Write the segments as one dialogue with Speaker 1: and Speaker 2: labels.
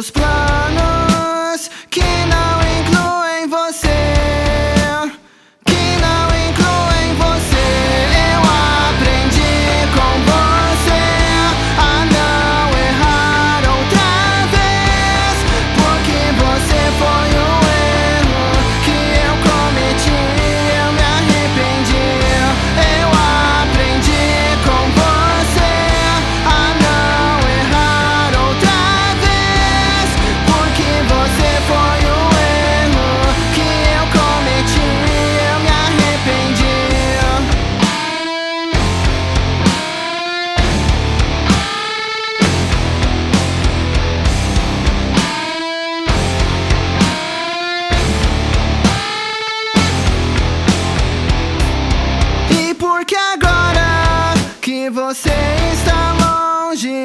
Speaker 1: outros planos que não incluem você, que não incluem você. Eu aprendi com você a não errar outra vez, porque você foi um erro que eu cometi, eu me arrependi. Eu aprendi com você a não errar outra vez, porque você foi um erro que eu cometi, eu me arrependi. E porque agora que você está longe,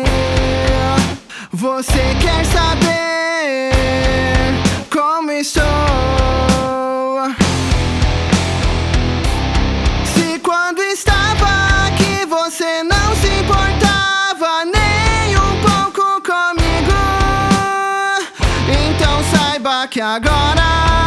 Speaker 1: você quer saber como estou? Se quando estava aqui você não se importava nem um pouco comigo, então saiba que agora